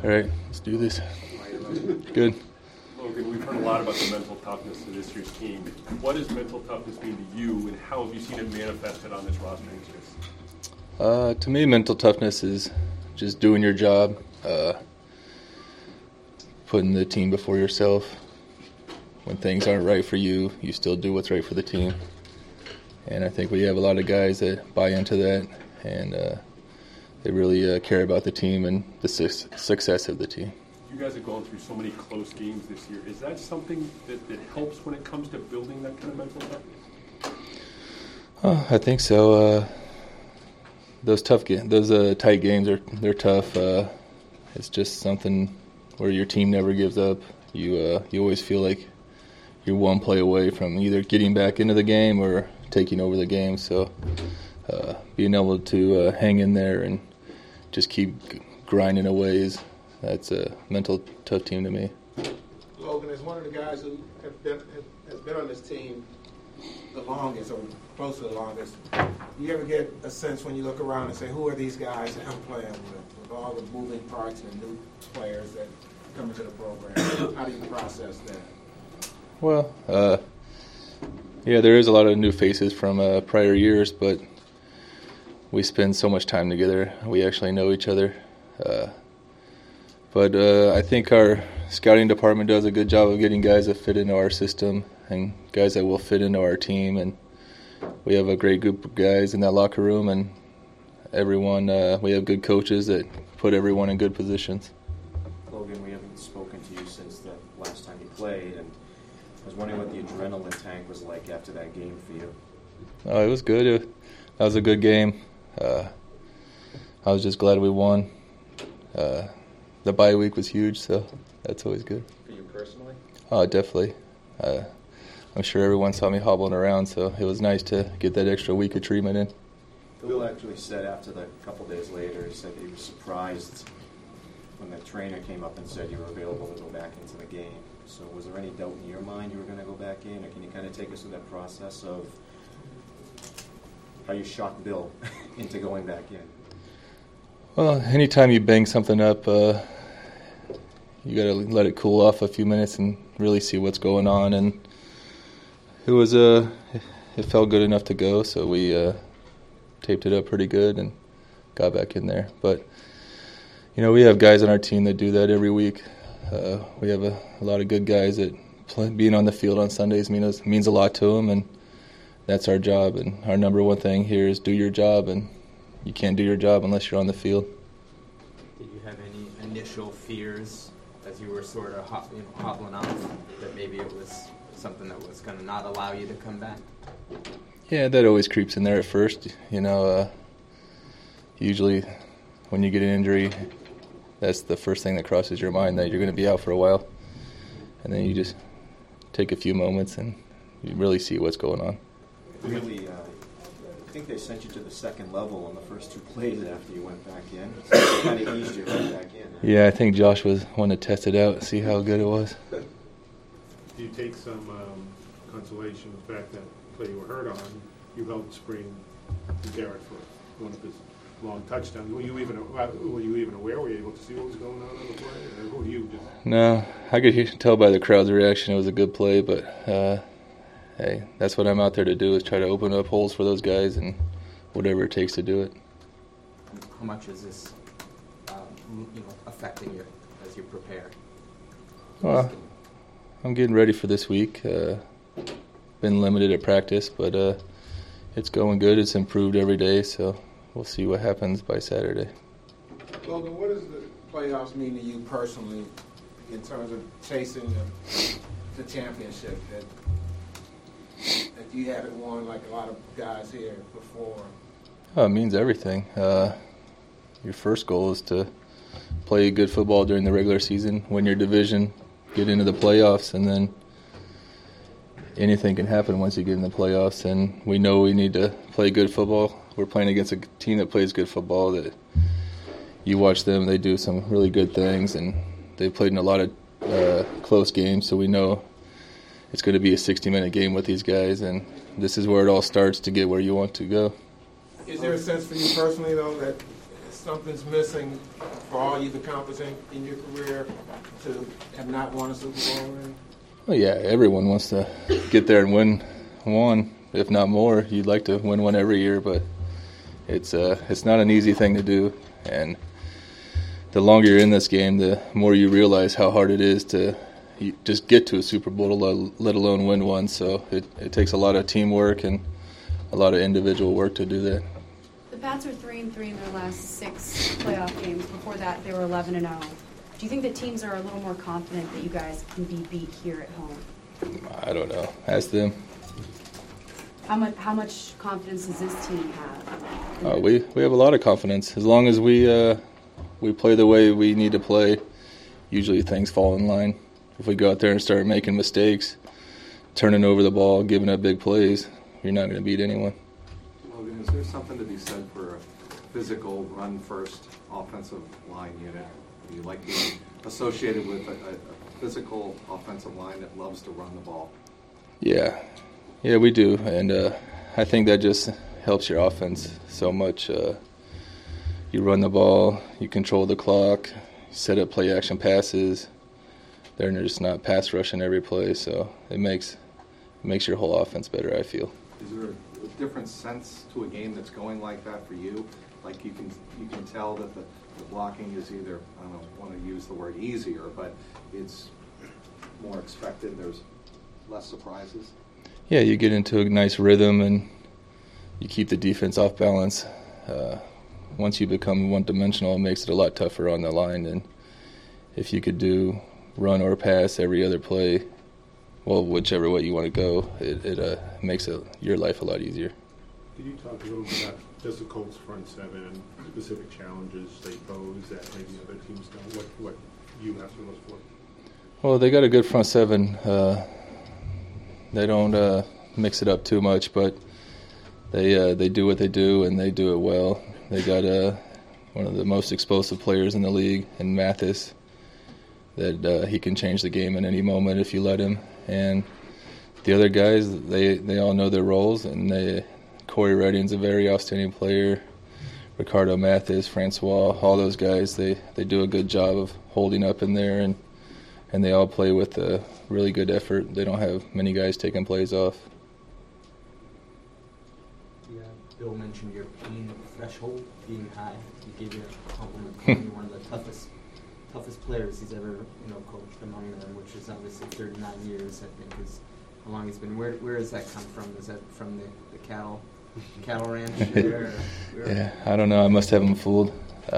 All right, let's do this. Good. Logan, we've heard a lot about the mental toughness of this year's team. What does mental toughness mean to you, and how have you seen it manifested on this roster? To me, mental toughness is just doing your job, putting the team before yourself. When things aren't right for you, you still do what's right for the team. And I think we have a lot of guys that buy into that, and they really care about the team and the success of the team. You guys have gone through so many close games this year. Is that something that helps when it comes to building that kind of mental toughness? I think so. Those tight games they're tough. It's just something where your team never gives up. You always feel like you're one play away from either getting back into the game or taking over the game. So being able to hang in there and just keep grinding away that's a mental tough team to me. Logan is one of the guys who has been on this team the longest, or close to the longest. Do you ever get a sense when you look around and say, who are these guys that I'm playing with all the moving parts and new players that come into the program? How do you process that? Well, yeah, there is a lot of new faces from prior years, but we spend so much time together. We actually know each other. But I think our scouting department does a good job of getting guys that fit into our system and guys that will fit into our team. And we have a great group of guys in that locker room, and everyone. We have good coaches that put everyone in good positions. Logan, we haven't spoken to you since the last time you played, and I was wondering what the adrenaline tank was like after that game for you. Oh, it was good. That was a good game. I was just glad we won. The bye week was huge, so that's always good. For you personally? Oh, definitely. I'm sure everyone saw me hobbling around, so it was nice to get that extra week of treatment in. Bill actually said after a couple days later, he said he was surprised when the trainer came up and said you were available to go back into the game. So was there any doubt in your mind you were going to go back in, or can you kind of take us through that process of how you shocked Bill into going back in? Well, anytime you bang something up, you got to let it cool off a few minutes and really see what's going on. And it felt good enough to go, so we taped it up pretty good and got back in there. But we have guys on our team that do that every week. We have a lot of good guys that being on the field on Sundays means a lot to them, and that's our job. And our number one thing here is do your job, and you can't do your job unless you're on the field. Did you have any initial fears as you were sort of hobbling off that maybe it was something that was going to not allow you to come back? Yeah, that always creeps in there at first. Usually when you get an injury, that's the first thing that crosses your mind, that you're going to be out for a while. And then you just take a few moments and you really see what's going on. Really, I think they sent you to the second level on the first two plays after you went back in. So it kind of eased you right back in. Huh? Yeah, I think Josh was wanting to test it out and see how good it was. Do you take some consolation in the fact that play you were hurt on, you helped spring Garrett for one of his long touchdowns? Were you even aware? Were you able to see what was going on the play? Or who you just... No, I could tell by the crowd's reaction it was a good play, but hey, that's what I'm out there to do, is try to open up holes for those guys and whatever it takes to do it. How much is this affecting you as you prepare? Well, I'm getting ready for this week. Been limited at practice, but it's going good. It's improved every day, so we'll see what happens by Saturday. Logan, what does the playoffs mean to you personally in terms of chasing the championship that you haven't won like a lot of guys here before? Oh, it means everything. Your first goal is to play good football during the regular season, win your division, get into the playoffs, and then anything can happen once you get in the playoffs. And we know we need to play good football. We're playing against a team that plays good football. That you watch them, they do some really good things, and they've played in a lot of close games, so we know it's going to be a 60-minute game with these guys, and this is where it all starts to get where you want to go. Is there a sense for you personally, though, that something's missing for all you've accomplished in your career to have not won a Super Bowl ring? Well, yeah, everyone wants to get there and win one, if not more. You'd like to win one every year, but it's not an easy thing to do. And the longer you're in this game, the more you realize how hard it is to just get to a Super Bowl, let alone win one. So it takes a lot of teamwork and a lot of individual work to do that. The Pats are 3-3 in their last 6 playoff games. Before that, they were 11-0. Do you think that teams are a little more confident that you guys can be beat here at home? I don't know. Ask them. How much confidence does this team have? We have a lot of confidence. As long as we play the way we need to play, usually things fall in line. If we go out there and start making mistakes, turning over the ball, giving up big plays, you're not going to beat anyone. Logan, is there something to be said for a physical, run-first offensive line unit? Do you like being associated with a physical offensive line that loves to run the ball? Yeah, we do, and I think that just helps your offense so much. You run the ball, you control the clock, set up play-action passes. They're just not pass rushing every play, so it makes your whole offense better, I feel. Is there a different sense to a game that's going like that for you? Like you can tell that the blocking is either, I don't want to use the word easier, but it's more expected. There's less surprises. Yeah, you get into a nice rhythm and you keep the defense off balance. Once you become one-dimensional, it makes it a lot tougher on the line. And if you could do run or pass every other play, well, whichever way you want to go, it makes your life a lot easier. Could you talk a little bit about just the Colts front seven and specific challenges they pose that maybe other teams don't? What you have to look for? Well, they got a good front seven. They don't mix it up too much, but they do what they do, and they do it well. They got one of the most explosive players in the league in Mathis that he can change the game in any moment if you let him. And the other guys, they all know their roles, and Corey Redding's a very outstanding player. Ricardo Mathis, Francois, all those guys, they do a good job of holding up in there, and they all play with a really good effort. They don't have many guys taking plays off. Yeah, Bill mentioned your pain threshold being high. He gave you a compliment calling you one of the toughest players he's ever coached among them, which is obviously 39 years, I think, is how long he's been. Where does that come from? Is that from the cattle ranch there? Yeah, I don't know. I must have him fooled.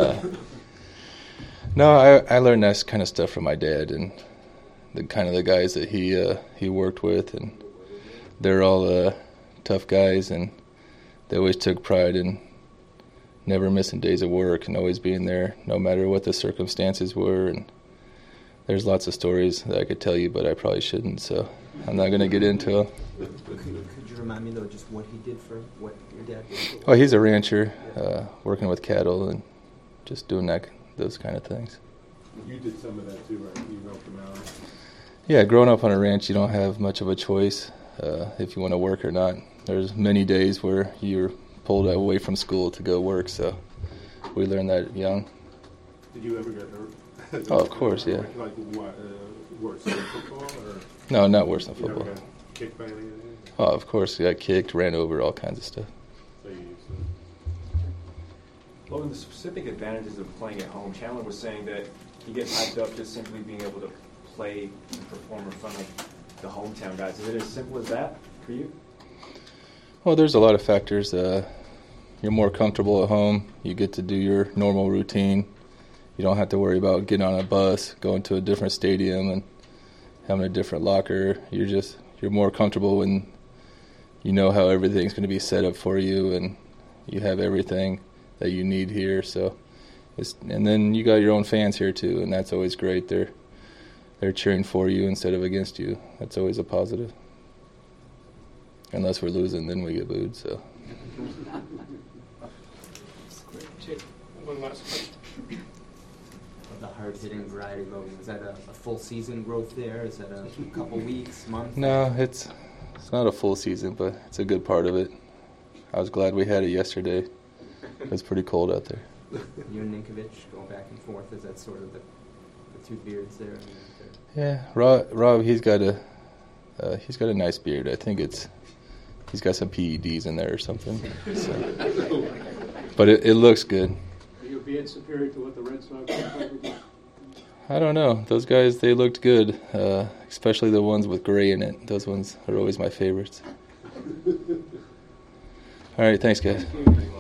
No, I learned that kind of stuff from my dad and the guys that he worked with, and they're all tough guys, and they always took pride in never missing days of work and always being there no matter what the circumstances were. And there's lots of stories that I could tell you, but I probably shouldn't, so I'm not going to get into them. Could you remind me, though, just what he did for what your dad did? Oh, he's a rancher, working with cattle and just doing those kind of things. You did some of that too, right? You helped him out. Yeah, growing up on a ranch, you don't have much of a choice if you want to work or not. There's many days where you're pulled away from school to go work, so we learned that young. Did you ever get hurt? Oh, of course, yeah. Like what, worse than football? Or No, not worse than you football. never got kicked by anything? Oh, of course, got kicked, ran over, all kinds of stuff. So you used to. Logan, the specific advantages of playing at home. Chandler was saying that he gets hyped up just simply being able to play and perform in front of the hometown guys. Is it as simple as that for you? Well, there's a lot of factors. You're more comfortable at home. You get to do your normal routine. You don't have to worry about getting on a bus, going to a different stadium, and having a different locker. You're more comfortable when you know how everything's going to be set up for you, and you have everything that you need here. So, and then you got your own fans here too, and that's always great. They're cheering for you instead of against you. That's always a positive. Unless we're losing, then we get booed. So. One last question. Of the hard-hitting variety, Logan, was that a full season growth there? Is that a couple weeks, month? No, it's not a full season, but it's a good part of it. I was glad we had it yesterday. It was pretty cold out there. You and Ninkovich going back and forth. Is that sort of the two beards there? Yeah, Rob, he's got a nice beard. I think he's got some PEDs in there or something. So. But it looks good. Are you being superior to what the Red Sox look? I don't know. Those guys, they looked good, especially the ones with gray in it. Those ones are always my favorites. All right, thanks, guys.